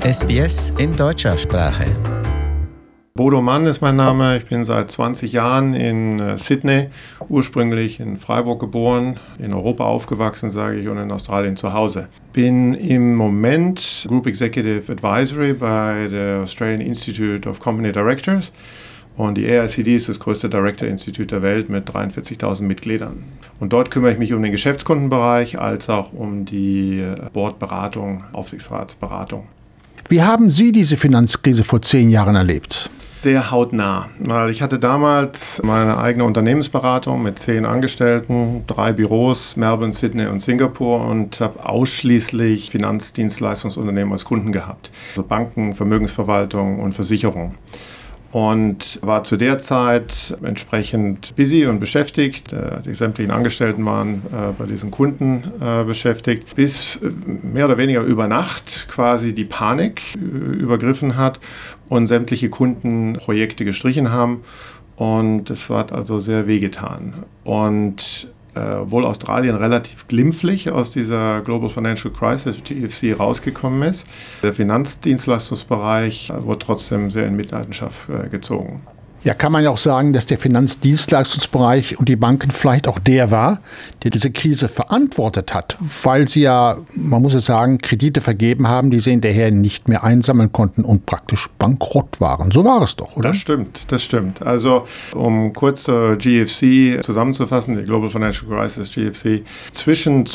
SBS in deutscher Sprache. Bodo Mann ist mein Name. Ich bin seit 20 Jahren in Sydney, ursprünglich in Freiburg geboren, in Europa aufgewachsen, sage ich, und in Australien zu Hause. Bin im Moment Group Executive Advisory bei der Australian Institute of Company Directors. Und die AICD ist das größte Director-Institut der Welt mit 43.000 Mitgliedern. Und dort kümmere ich mich um den Geschäftskundenbereich als auch um die Boardberatung, Aufsichtsratsberatung. Wie haben Sie diese Finanzkrise vor 10 Jahren erlebt? Sehr hautnah, weil ich hatte damals meine eigene Unternehmensberatung mit 10 Angestellten, 3 Büros, Melbourne, Sydney und Singapur, und habe ausschließlich Finanzdienstleistungsunternehmen als Kunden gehabt. Also Banken, Vermögensverwaltung und Versicherung. Und war zu der Zeit entsprechend busy und beschäftigt. Die sämtlichen Angestellten waren bei diesen Kunden beschäftigt, bis mehr oder weniger über Nacht quasi die Panik übergriffen hat und sämtliche Kundenprojekte gestrichen haben. Und es hat also sehr wehgetan. Und obwohl Australien relativ glimpflich aus dieser Global Financial Crisis, GFC, rausgekommen ist, der Finanzdienstleistungsbereich wurde trotzdem sehr in Mitleidenschaft gezogen. Ja, kann man ja auch sagen, dass der Finanzdienstleistungsbereich und die Banken vielleicht auch der war, der diese Krise verantwortet hat, weil sie ja, man muss es sagen, Kredite vergeben haben, die sie hinterher nicht mehr einsammeln konnten und praktisch bankrott waren. So war es doch, oder? Das stimmt. Also, um kurz zur GFC zusammenzufassen, die Global Financial Crisis, GFC, zwischen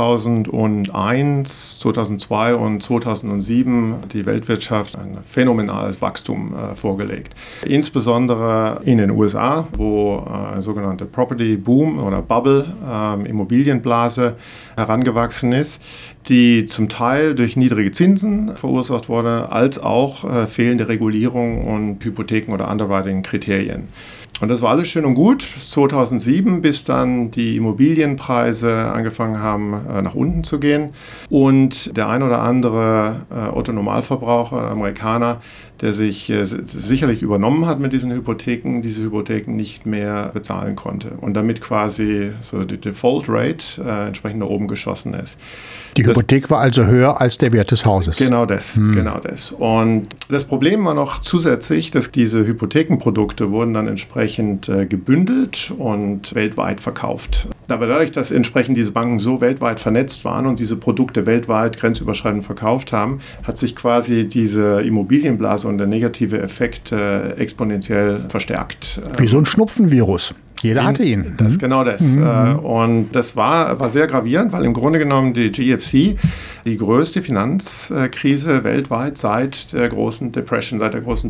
2001, 2002 und 2007 hat die Weltwirtschaft ein phänomenales Wachstum vorgelegt. Insbesondere in den USA, wo eine sogenannte Property Boom oder Bubble, Immobilienblase herangewachsen ist, die zum Teil durch niedrige Zinsen verursacht wurde, als auch fehlende Regulierung und Hypotheken- oder Underwriting-Kriterien. Und das war alles schön und gut bis 2007, bis dann die Immobilienpreise angefangen haben, nach unten zu gehen. Und der ein oder andere Otto-Normalverbraucher, Amerikaner, der sich sicherlich übernommen hat mit diesen Hypotheken, diese Hypotheken nicht mehr bezahlen konnte. Und damit quasi so die Default Rate entsprechend nach oben geschossen ist. Die Hypothek war also höher als der Wert des Hauses. Genau das. Und das Problem war noch zusätzlich, dass diese Hypothekenprodukte wurden dann entsprechend gebündelt und weltweit verkauft. Aber dadurch, dass entsprechend diese Banken so weltweit vernetzt waren und diese Produkte weltweit grenzüberschreitend verkauft haben, hat sich quasi diese Immobilienblase und der negative Effekt exponentiell verstärkt. Wie so ein Schnupfenvirus. Jeder hatte ihn. Genau das. Und das war sehr gravierend, weil im Grunde genommen die GFC die größte Finanzkrise weltweit seit der großen Depression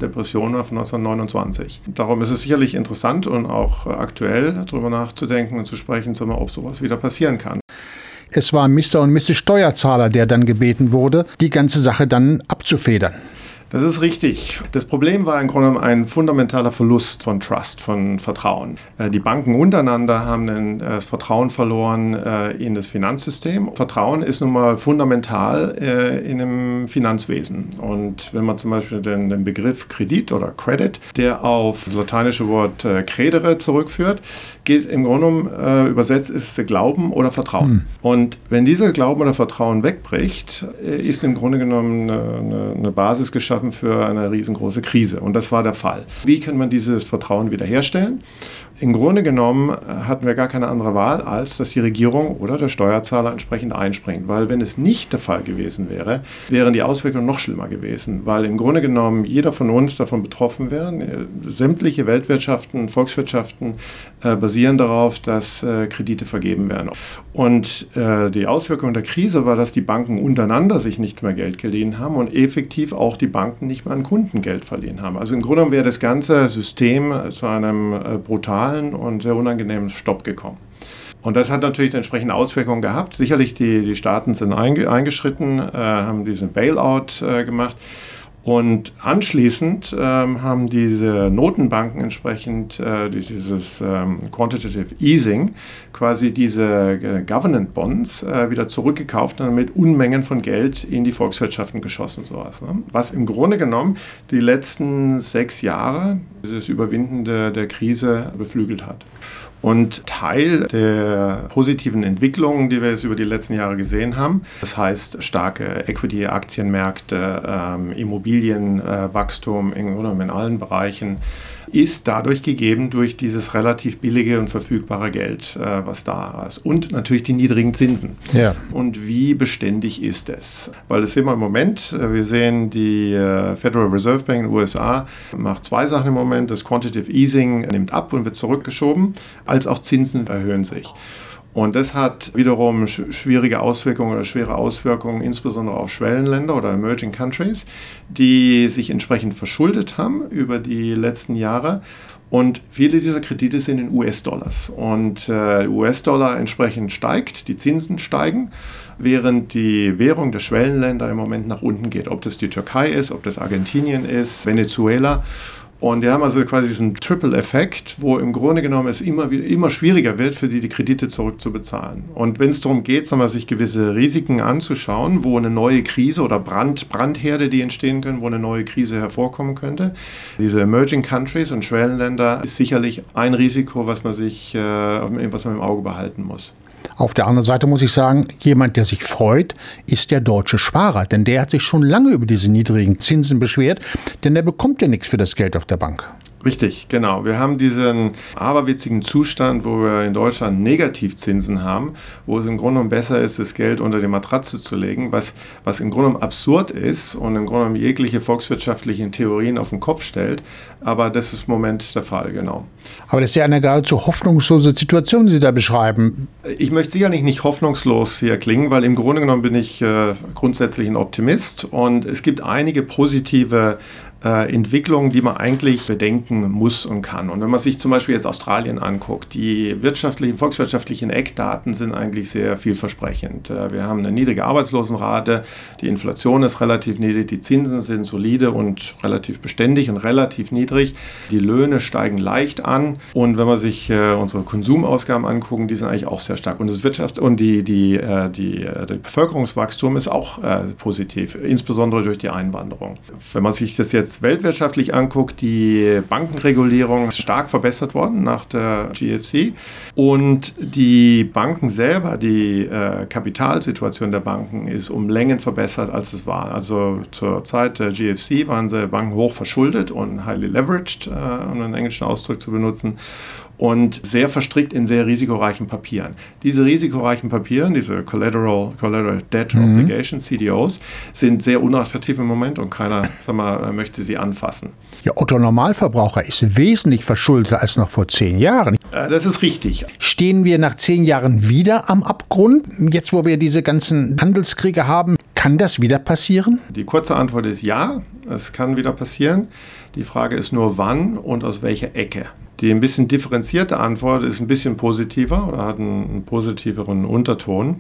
von 1929. Darum ist es sicherlich interessant und auch aktuell, darüber nachzudenken und zu sprechen, ob sowas wieder passieren kann. Es war Mr. und Mrs. Steuerzahler, der dann gebeten wurde, die ganze Sache dann abzufedern. Das ist richtig. Das Problem war im Grunde genommen ein fundamentaler Verlust von Trust, von Vertrauen. Die Banken untereinander haben das Vertrauen verloren in das Finanzsystem. Vertrauen ist nun mal fundamental in dem Finanzwesen. Und wenn man zum Beispiel den Begriff Kredit oder Credit, der auf das lateinische Wort credere zurückführt, geht im Grunde genommen übersetzt ist Glauben oder Vertrauen. Und wenn dieser Glauben oder Vertrauen wegbricht, ist im Grunde genommen eine Basis geschaffen für eine riesengroße Krise. Und das war der Fall. Wie kann man dieses Vertrauen wiederherstellen? Im Grunde genommen hatten wir gar keine andere Wahl, als dass die Regierung oder der Steuerzahler entsprechend einspringt. Weil wenn es nicht der Fall gewesen wäre, wären die Auswirkungen noch schlimmer gewesen. Weil im Grunde genommen jeder von uns davon betroffen wäre. Sämtliche Weltwirtschaften, Volkswirtschaften basieren darauf, dass Kredite vergeben werden. Und die Auswirkung der Krise war, dass die Banken untereinander sich nicht mehr Geld geliehen haben und effektiv auch die Banken nicht mehr an Kunden Geld verliehen haben. Also im Grunde genommen wäre das ganze System zu einem brutalen und sehr unangenehmen Stopp gekommen. Und das hat natürlich entsprechende Auswirkungen gehabt. Sicherlich die Staaten sind eingeschritten, haben diesen Bailout gemacht. Und anschließend haben diese Notenbanken entsprechend dieses Quantitative Easing quasi diese Government Bonds wieder zurückgekauft und damit Unmengen von Geld in die Volkswirtschaften geschossen. Sowas, ne? Was im Grunde genommen die letzten 6 Jahre das Überwinden der Krise beflügelt hat. Und Teil der positiven Entwicklungen, die wir jetzt über die letzten Jahre gesehen haben, das heißt starke Equity-Aktienmärkte, Immobilienwachstum in allen Bereichen, ist dadurch gegeben durch dieses relativ billige und verfügbare Geld, was da ist. Und natürlich die niedrigen Zinsen. Ja. Und wie beständig ist es? Weil das sehen wir im Moment. Wir sehen, die Federal Reserve Bank in den USA macht zwei Sachen im Moment. Das Quantitative Easing nimmt ab und wird zurückgeschoben, als auch Zinsen erhöhen sich. Und das hat wiederum schwere Auswirkungen, insbesondere auf Schwellenländer oder Emerging Countries, die sich entsprechend verschuldet haben über die letzten Jahre. Und viele dieser Kredite sind in US-Dollars. Und der US-Dollar entsprechend steigt, die Zinsen steigen, während die Währung der Schwellenländer im Moment nach unten geht. Ob das die Türkei ist, ob das Argentinien ist, Venezuela. Und die haben also quasi diesen Triple-Effekt, wo im Grunde genommen es immer schwieriger wird, für die Kredite zurückzubezahlen. Und wenn es darum geht, sich gewisse Risiken anzuschauen, wo eine neue Krise oder Brandherde, die entstehen können, wo eine neue Krise hervorkommen könnte, diese Emerging Countries und Schwellenländer ist sicherlich ein Risiko, was man im Auge behalten muss. Auf der anderen Seite muss ich sagen, jemand, der sich freut, ist der deutsche Sparer. Denn der hat sich schon lange über diese niedrigen Zinsen beschwert, denn der bekommt ja nichts für das Geld auf der Bank. Richtig, genau. Wir haben diesen aberwitzigen Zustand, wo wir in Deutschland Negativzinsen haben, wo es im Grunde genommen besser ist, das Geld unter die Matratze zu legen, was im Grunde genommen absurd ist und im Grunde genommen jegliche volkswirtschaftlichen Theorien auf den Kopf stellt. Aber das ist im Moment der Fall, genau. Aber das ist ja eine geradezu hoffnungslose Situation, die Sie da beschreiben. Ich möchte sicherlich nicht hoffnungslos hier klingen, weil im Grunde genommen bin ich grundsätzlich ein Optimist und es gibt einige positive Entwicklungen, die man eigentlich bedenken muss und kann. Und wenn man sich zum Beispiel jetzt Australien anguckt, die volkswirtschaftlichen Eckdaten sind eigentlich sehr vielversprechend. Wir haben eine niedrige Arbeitslosenrate, die Inflation ist relativ niedrig, die Zinsen sind solide und relativ beständig und relativ niedrig. Die Löhne steigen leicht an und wenn man sich unsere Konsumausgaben angucken, die sind eigentlich auch sehr stark. Und das die Bevölkerungswachstum ist auch positiv, insbesondere durch die Einwanderung. Wenn man sich das jetzt weltwirtschaftlich anguckt, die Bankenregulierung ist stark verbessert worden nach der GFC und die Banken selber, die Kapitalsituation der Banken ist um Längen verbessert, als es war. Also zur Zeit der GFC waren die Banken hoch verschuldet und highly leveraged, um einen englischen Ausdruck zu benutzen, und sehr verstrickt in sehr risikoreichen Papieren. Diese risikoreichen Papiere, diese Collateral Debt Obligations, CDOs, sind sehr unattraktiv im Moment und keiner möchte sie anfassen. Ja, Otto Normalverbraucher ist wesentlich verschuldeter als noch vor 10 Jahren. Das ist richtig. Stehen wir nach 10 Jahren wieder am Abgrund? Jetzt, wo wir diese ganzen Handelskriege haben, kann das wieder passieren? Die kurze Antwort ist ja, es kann wieder passieren. Die Frage ist nur, wann und aus welcher Ecke. Die ein bisschen differenzierte Antwort ist ein bisschen positiver oder hat einen positiveren Unterton.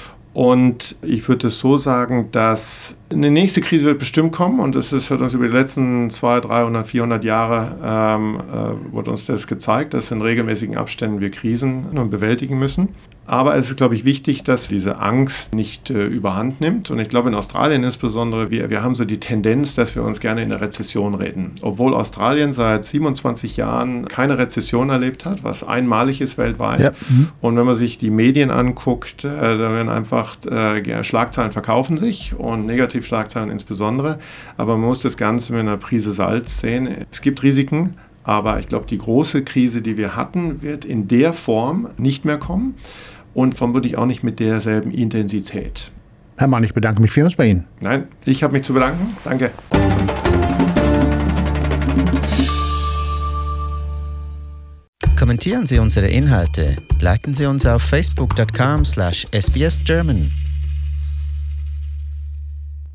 Und ich würde es so sagen, dass eine nächste Krise wird bestimmt kommen und das hat uns über die letzten 200, 300, 400 Jahre wurde uns das gezeigt, dass in regelmäßigen Abständen wir Krisen bewältigen müssen. Aber es ist, glaube ich, wichtig, dass diese Angst nicht überhand nimmt. Und ich glaube, in Australien insbesondere, wir haben so die Tendenz, dass wir uns gerne in eine Rezession reden. Obwohl Australien seit 27 Jahren keine Rezession erlebt hat, was einmalig ist weltweit. Ja. Und wenn man sich die Medien anguckt, da werden einfach Schlagzeilen verkaufen sich und Negativschlagzeilen insbesondere. Aber man muss das Ganze mit einer Prise Salz sehen. Es gibt Risiken. Aber ich glaube, die große Krise, die wir hatten, wird in der Form nicht mehr kommen und vermutlich auch nicht mit derselben Intensität. Herr Mann, ich bedanke mich vielmals bei Ihnen. Nein, ich habe mich zu bedanken. Danke. Kommentieren Sie unsere Inhalte, liken Sie uns auf facebook.com/sbsgerman.